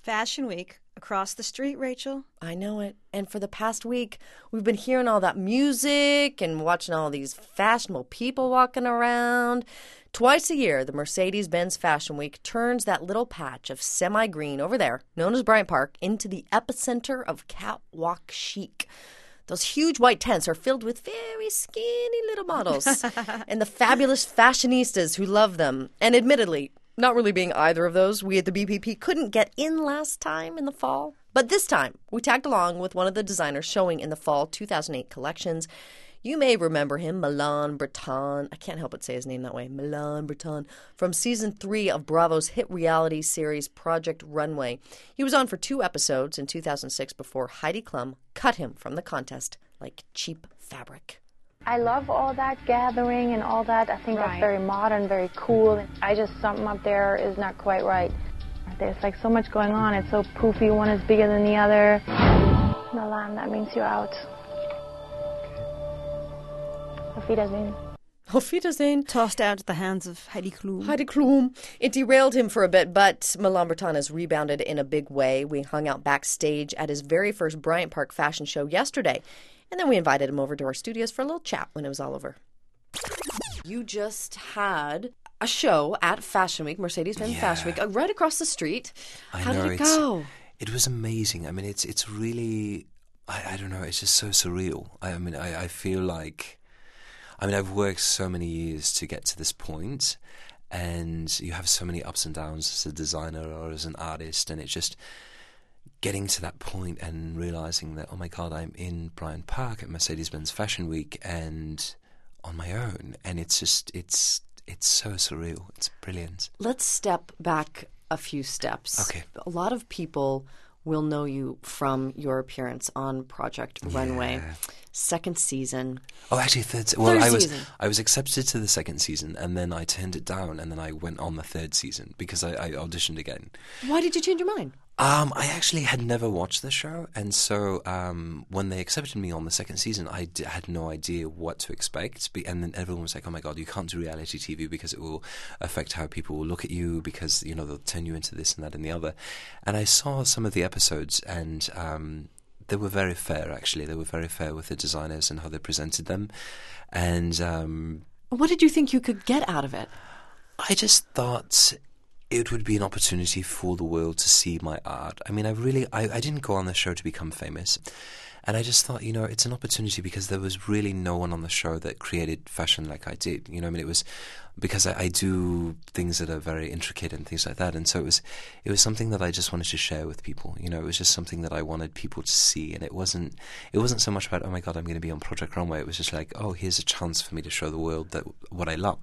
Fashion Week across the street, Rachel. I know it. And for the past week, we've been hearing all that music and watching all these fashionable people walking around. Twice a year, the Mercedes-Benz Fashion Week turns that little patch of semi-green over there, known as Bryant Park, into the epicenter of catwalk chic. Those huge white tents are filled with very skinny little models and the fabulous fashionistas who love them. And admittedly, not really being either of those, we at the BPP couldn't get in last time in the fall. But this time, we tagged along with one of the designers showing in the fall 2008 collections. You may remember him, Milan Breton. I can't help but say his name that way, Milan Breton, from season 3 of Bravo's hit reality series Project Runway. He was on for 2 episodes in 2006 before Heidi Klum cut him from the contest like cheap fabric. I love all that gathering and all that. I think that's very modern, very cool. I just, something up there is not quite right. There's like so much going on. It's so poofy. One is bigger than the other. Milan, that means you're out. Auf Wiedersehen. Auf Wiedersehen. Tossed out at the hands of Heidi Klum. Heidi Klum. It derailed him for a bit, but Milan Breton has rebounded in a big way. We hung out backstage at his very first Bryant Park fashion show yesterday. And then we invited him over to our studios for a little chat when it was all over. You just had a show at Fashion Week, Mercedes-Benz Fashion Week, right across the street. How did it go? It was amazing. I mean, it's really, I don't know, it's just so surreal. I feel like, I've worked so many years to get to this point, and you have so many ups and downs as a designer or as an artist, and it's just getting to that point and realizing that, oh my God, I'm in Bryant Park at Mercedes-Benz Fashion Week and on my own. And it's just, it's so surreal. It's brilliant. Let's step back a few steps. Okay. A lot of people will know you from your appearance on Project Runway. Second season. Oh, actually, third season. I I was accepted to the second season, and then I turned it down, and then I went on the third season because I auditioned again. Why did you change your mind? I actually had never watched the show, and so when they accepted me on the second season, I had no idea what to expect. And then everyone was like, "Oh my God, you can't do reality TV because it will affect how people will look at you because they'll turn you into this and that and the other." And I saw some of the episodes, and they were very fair. Actually, they were very fair with the designers and how they presented them. And what did you think you could get out of it? I just thought it would be an opportunity for the world to see my art. I mean, I didn't go on the show to become famous. And I just thought, it's an opportunity because there was really no one on the show that created fashion like I did. It was because I do things that are very intricate and things like that. And so it was something that I just wanted to share with people. It was just something that I wanted people to see. And it wasn't so much about, oh my God, I'm going to be on Project Runway. It was just like, oh, here's a chance for me to show the world that what I love.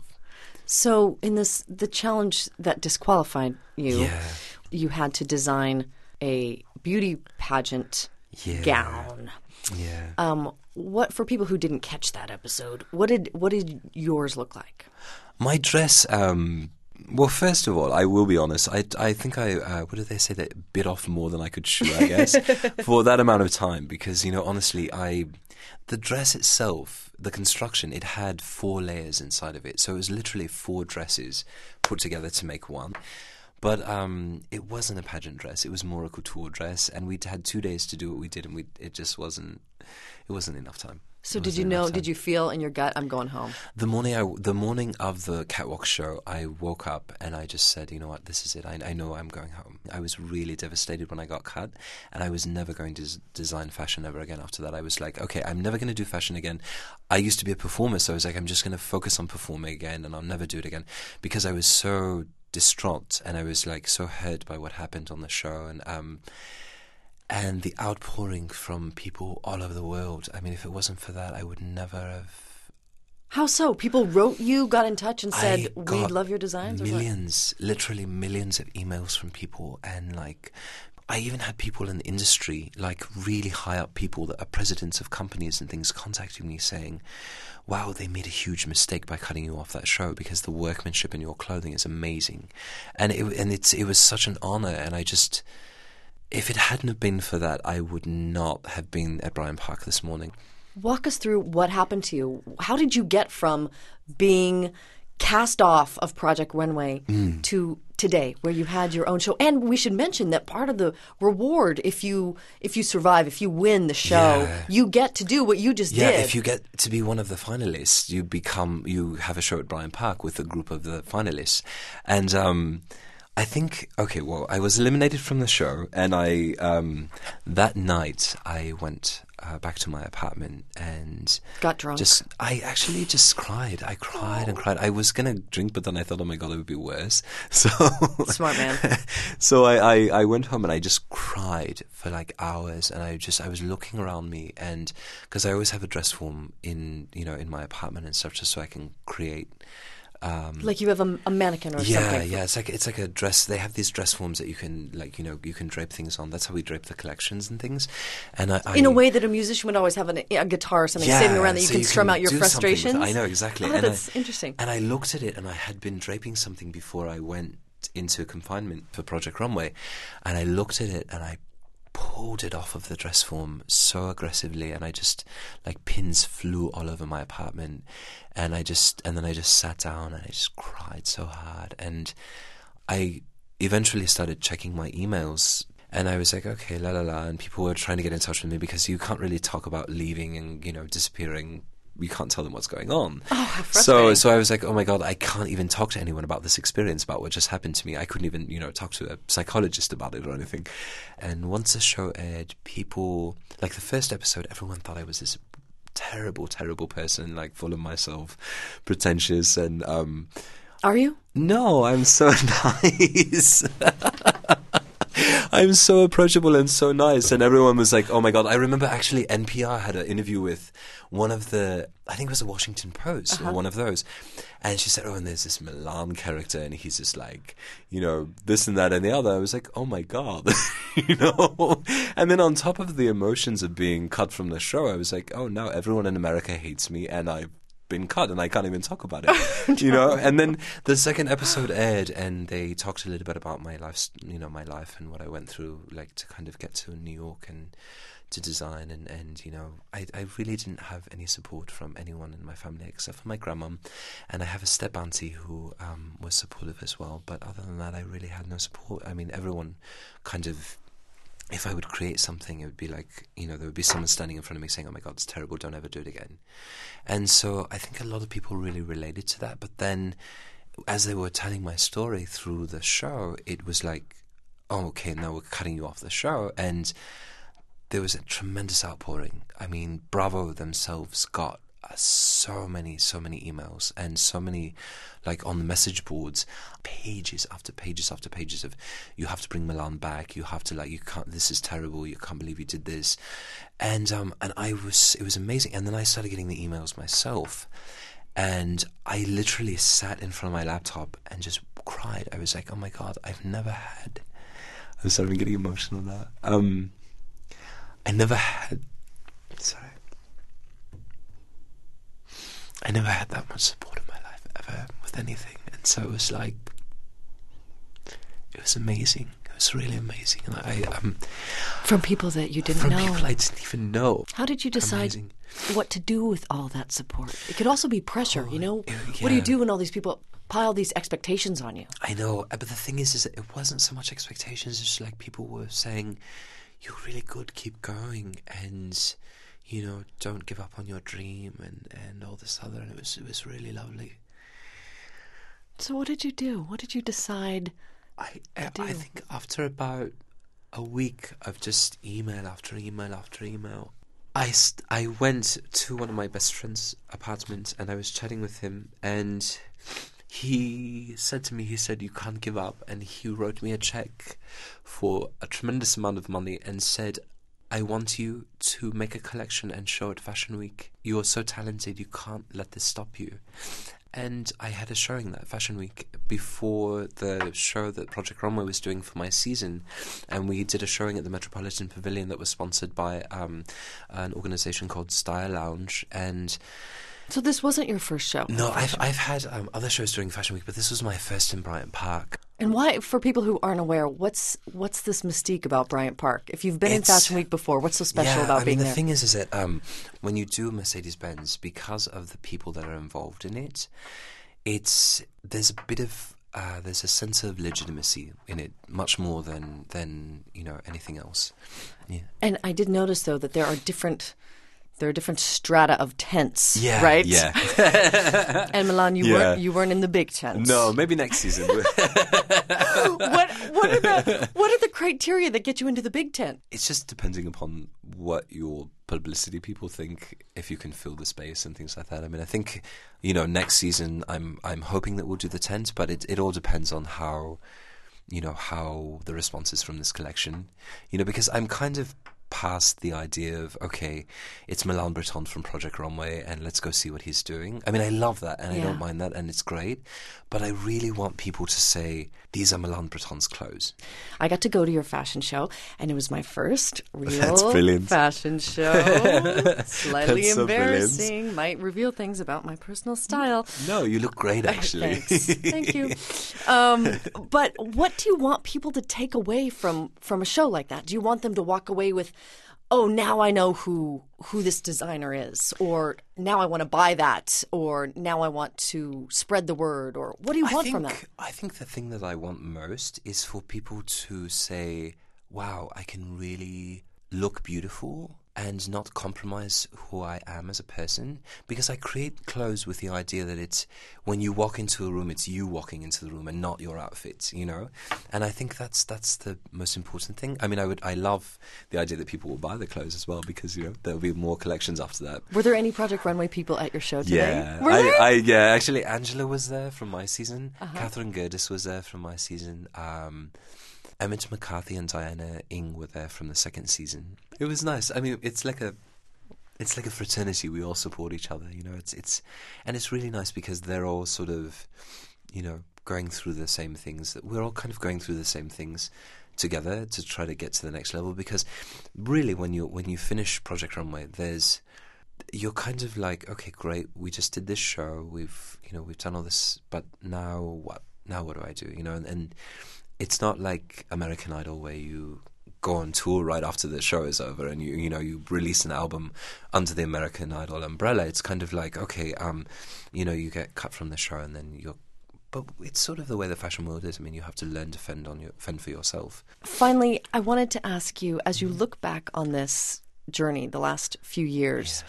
So in the challenge that disqualified you, you had to design a beauty pageant gown. Yeah. What, for people who didn't catch that episode, what did yours look like? My dress, well, first of all, I will be honest. I think what did they say, that bit off more than I could chew, I guess, for that amount of time. Because, honestly, the dress itself, the construction, it had 4 layers inside of it. So it was literally 4 dresses put together to make one. But it wasn't a pageant dress. It was more a couture dress. And we'd had 2 days to do what we did, and it just wasn't enough time. So did you feel in your gut, I'm going home? The morning of the catwalk show, I woke up and I just said, you know what, this is it. I know I'm going home. I was really devastated when I got cut, and I was never going to design fashion ever again after that. I was like, okay, I'm never going to do fashion again. I used to be a performer, so I was like, I'm just going to focus on performing again, and I'll never do it again, because I was so distraught and I was like so hurt by what happened on the show, and the outpouring from people all over the world. I mean, if it wasn't for that, I would never have. How so? People wrote you, got in touch and said, we love your designs? Millions, literally millions of emails from people. And I even had people in the industry, really high up people that are presidents of companies and things, contacting me saying, wow, they made a huge mistake by cutting you off that show because the workmanship in your clothing is amazing. And it was such an honor. And if it hadn't have been for that, I would not have been at Bryant Park this morning. Walk us through what happened to you. How did you get from being cast off of Project Runway to today, where you had your own show. And we should mention that part of the reward, if you survive, if you win the show, you get to do what you just did. Yeah, if you get to be one of the finalists, you have a show at Bryant Park with a group of the finalists. And I think, I was eliminated from the show, and that night I went back to my apartment and got drunk. I actually just cried. I cried and cried. I was gonna drink, but then I thought, oh my God, it would be worse. So smart man. So I went home and I just cried for like hours, and I was looking around me, and because I always have a dress form in my apartment and stuff, just so I can create. Like you have a mannequin or something. Yeah, it's like a dress. They have these dress forms that you can you can drape things on. That's how we drape the collections and things. And in a way that a musician would always have a guitar or something sitting around that you can strum out your frustrations. I know, exactly. Oh, that's interesting. And I looked at it, and I had been draping something before I went into confinement for Project Runway, and I looked at it and I pulled it off of the dress form so aggressively, and I just like pins flew all over my apartment, and then I just sat down and I just cried so hard, and I eventually started checking my emails, and I was like, okay, and people were trying to get in touch with me because you can't really talk about leaving and disappearing. You can't tell them what's going on. Oh, how frustrating. So I was like, oh my God, I can't even talk to anyone about this experience, about what just happened to me. I couldn't even, talk to a psychologist about it or anything. And once the show aired, people, like the first episode, everyone thought I was this terrible, terrible person, like full of myself, pretentious, and... Are you? No, I'm so nice. I'm so approachable and so nice, and everyone was like, oh my God. I remember actually NPR had an interview with one of the, I think it was the Washington Post, or one of those, and she said, oh, and there's this Milan character, and he's just like, this and that and the other. I was like, oh my God. And then on top of the emotions of being cut from the show, I was like, oh no, everyone in America hates me, and I've been cut and I can't even talk about it. And then the second episode aired, and they talked a little bit about my life, my life and what I went through, like to kind of get to New York and to design, and I really didn't have any support from anyone in my family except for my grandmom, and I have a step auntie who was supportive as well, but other than that I really had no support. I mean, everyone kind of, if I would create something, it would be like, there would be someone standing in front of me saying, oh my God, it's terrible, don't ever do it again. And so I think a lot of people really related to that. But then as they were telling my story through the show, it was like, oh, okay, now we're cutting you off the show. And there was a tremendous outpouring. I mean, Bravo themselves got so many emails, and so many, like on the message boards, pages after pages after pages of, you have to bring Milan back, you have to, you can't, this is terrible, you can't believe you did this. And it was amazing. And then I started getting the emails myself, and I literally sat in front of my laptop and just cried. I was like, oh my God, I'm starting getting emotional now. I never had that much support in my life ever with anything, and so it was amazing. It was really amazing, and I from people that you didn't know. From people I didn't even know. How did you decide what to do with all that support? It could also be pressure, What do you do when all these people pile these expectations on you? I know, but the thing is that it wasn't so much expectations. It's just like people were saying, "You're really good, keep going," and don't give up on your dream, and all this other, and it was really lovely. So what did you do? What did you decide to do? I think after about a week of just email after email after email, I went to one of my best friend's apartment, and I was chatting with him, and he said to me, you can't give up, and he wrote me a check for a tremendous amount of money and said, I want you to make a collection and show at Fashion Week. You are so talented, you can't let this stop you. And I had a showing that Fashion Week before the show that Project Runway was doing for my season, and we did a showing at the Metropolitan Pavilion that was sponsored by an organisation called Style Lounge. And so this wasn't your first show? No, I've had other shows during Fashion Week, but this was my first in Bryant Park. And why, for people who aren't aware, what's this mystique about Bryant Park? If you've been in Fashion Week before, what's so special about being there? The thing is that when you do Mercedes-Benz, because of the people that are involved in it, there's a bit of there's a sense of legitimacy in it, much more than anything else. Yeah. And I did notice, though, that there are different strata of tents, Yeah, right? yeah. And Milan, you weren't in the big tents. No, maybe next season. What are the criteria that get you into the big tent? It's just depending upon what your publicity people think, if you can fill the space and things like that. I mean, I think, next season I'm hoping that we'll do the tent, but it all depends on how the response is from this collection. Because I'm kind of past the idea of, okay, it's Milan Breton from Project Runway and let's go see what he's doing. I mean, I love that and I don't mind that and it's great, but I really want people to say, these are Milan Breton's clothes. I got to go to your fashion show and it was my first That's real brilliant. fashion show. Slightly That's so embarrassing. brilliant. Might reveal things about my personal style. No, you look great, actually. Thanks. Thank you. But what do you want people to take away from a show like that? Do you want them to walk away with, oh, now I know who this designer is, or now I want to buy that, or now I want to spread the word, or what do you want from that? I think the thing that I want most is for people to say, wow, I can really look beautiful and not compromise who I am as a person, because I create clothes with the idea that it's, when you walk into a room, it's you walking into the room and not your outfit, and I think that's the most important thing. I mean, I love the idea that people will buy the clothes as well, because there'll be more collections after that. Were there any Project Runway people at your show today? Yeah, Were there? Actually Angela was there from my season. Catherine Gerdes was there from my season. Emmett McCarthy and Diana Ing were there from the second season. It was nice. I mean, it's like a fraternity. We all support each other. It's really nice because they're all sort of, going through the same things. We're all kind of going through the same things together to try to get to the next level. Because really, when you finish Project Runway, you're kind of like, okay, great. We just did this show. We've done all this, but now what? Now what do I do? And it's not like American Idol where you go on tour right after the show is over and you release an album under the American Idol umbrella. It's kind of like, okay, you get cut from the show and then but it's sort of the way the fashion world is. I mean, you have to learn to fend for yourself. Finally, I wanted to ask you, as you look back on this journey, the last few years,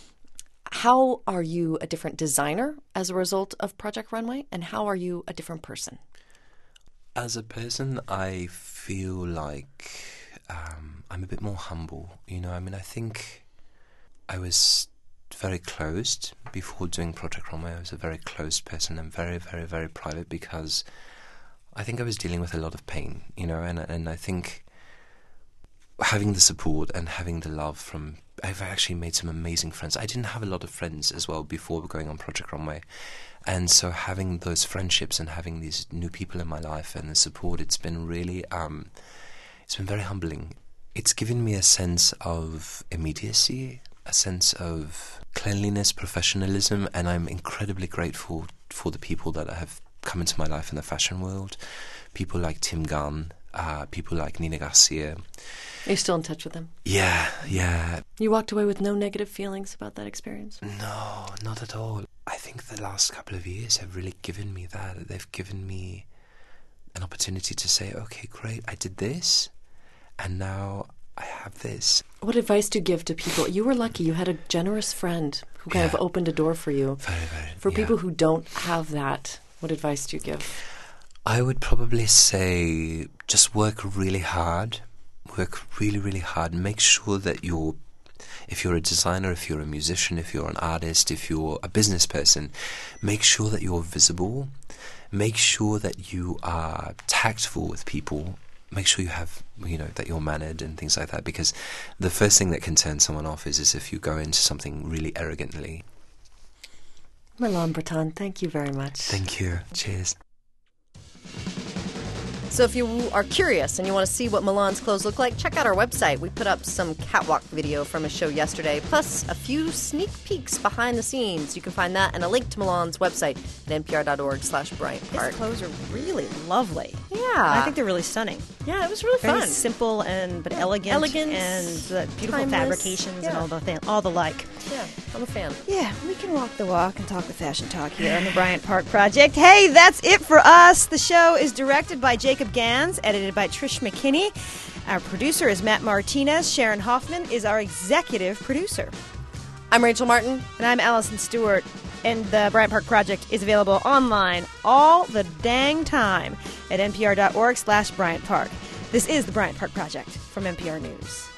how are you a different designer as a result of Project Runway, and how are you a different person? As a person, I feel like I'm a bit more humble. I mean, I think I was very closed before doing Project Runway. I was a very closed person and very, very, very private because I think I was dealing with a lot of pain, and I think having the support and having the love I've actually made some amazing friends. I didn't have a lot of friends as well before going on Project Runway. And so having those friendships and having these new people in my life and the support, it's been really, it's been very humbling. It's given me a sense of immediacy, a sense of cleanliness, professionalism, and I'm incredibly grateful for the people that have come into my life in the fashion world. People like Tim Gunn, people like Nina Garcia. Are you still in touch with them? Yeah. You walked away with no negative feelings about that experience? No, not at all. I think the last couple of years have really given me that. They've given me an opportunity to say, okay, great, I did this, and now I have this. What advice do you give to people? You were lucky. You had a generous friend who kind of opened a door for you. Very, very. For people who don't have that, what advice do you give? I would probably say just work really hard. Work really, really hard. Make sure that if you're a designer, if you're a musician, if you're an artist, if you're a business person, make sure that you're visible. Make sure that you are tactful with people. Make sure you have, that you're mannered and things like that, because the first thing that can turn someone off is if you go into something really arrogantly. Milan Breton, thank you very much. Thank you. Cheers. So if you are curious and you want to see what Milan's clothes look like, check out our website. We put up some catwalk video from a show yesterday, plus a few sneak peeks behind the scenes. You can find that and a link to Milan's website at npr.org/Bryant Park. His clothes are really lovely. Yeah. I think they're really stunning. Yeah, it was really Very fun. simple but elegant. Elegant, and the beautiful timeless. fabrications and all the like. Yeah. I'm a fan. Yeah, we can walk the walk and talk the fashion talk here on the Bryant Park Project. Hey, that's it for us. The show is directed by Jacob Gans, edited by Trish McKinney. Our producer is Matt Martinez. Sharon Hoffman is our executive producer. I'm Rachel Martin. And I'm Allison Stewart. And the Bryant Park Project is available online all the dang time at npr.org/Bryant Park. This is the Bryant Park Project from NPR News.